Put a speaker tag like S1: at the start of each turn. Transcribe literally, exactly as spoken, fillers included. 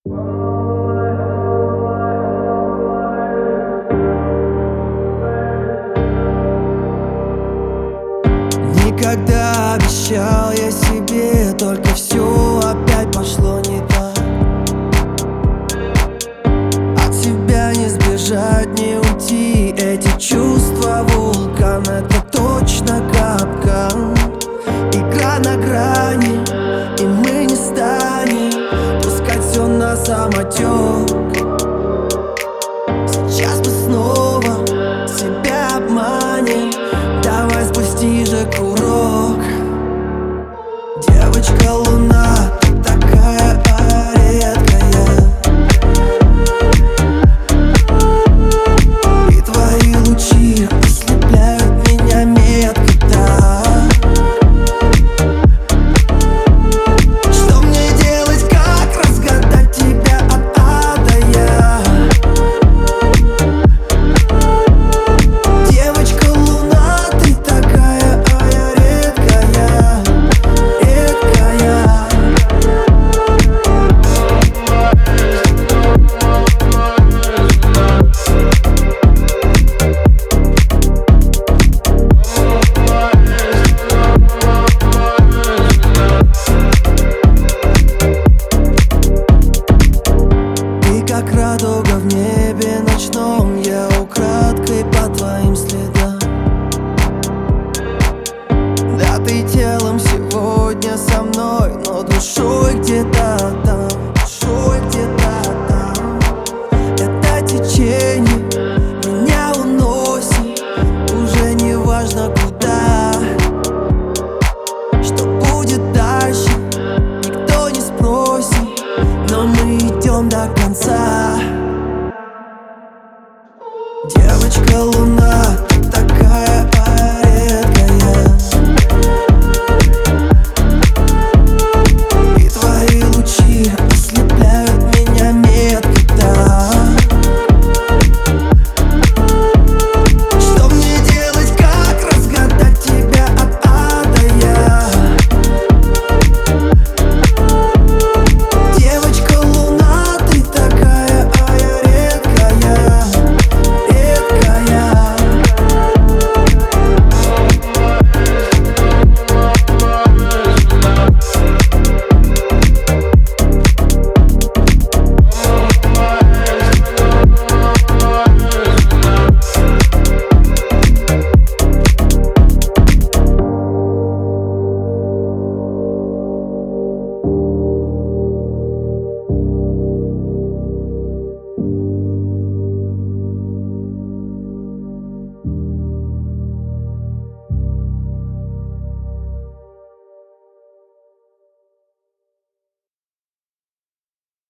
S1: Никогда обещал я себе, только все опять пошло не так. От себя не сбежать, не уйти. Эти чувства вулкан, это точно капкан. Игра на грани, и мы не станем пускать все на самотек. Сейчас мы снова себя обманем. Давай спусти же курок. Девочка луна, ты такая редкая, и твои лучи ослепляют меня метко так. Что мне делать, как разгадать тебя от А до Я? Девочка луна, ты такая редкая, редкая. Ты как радуга в небе ночном, я украдкой по твоим следам. Да, ты телом сегодня со мной, но душой где-то там, душой где-то там. Это течение меня уносит, уже не важно куда. Что будет дальше, никто не спросит, но мы идем до конца.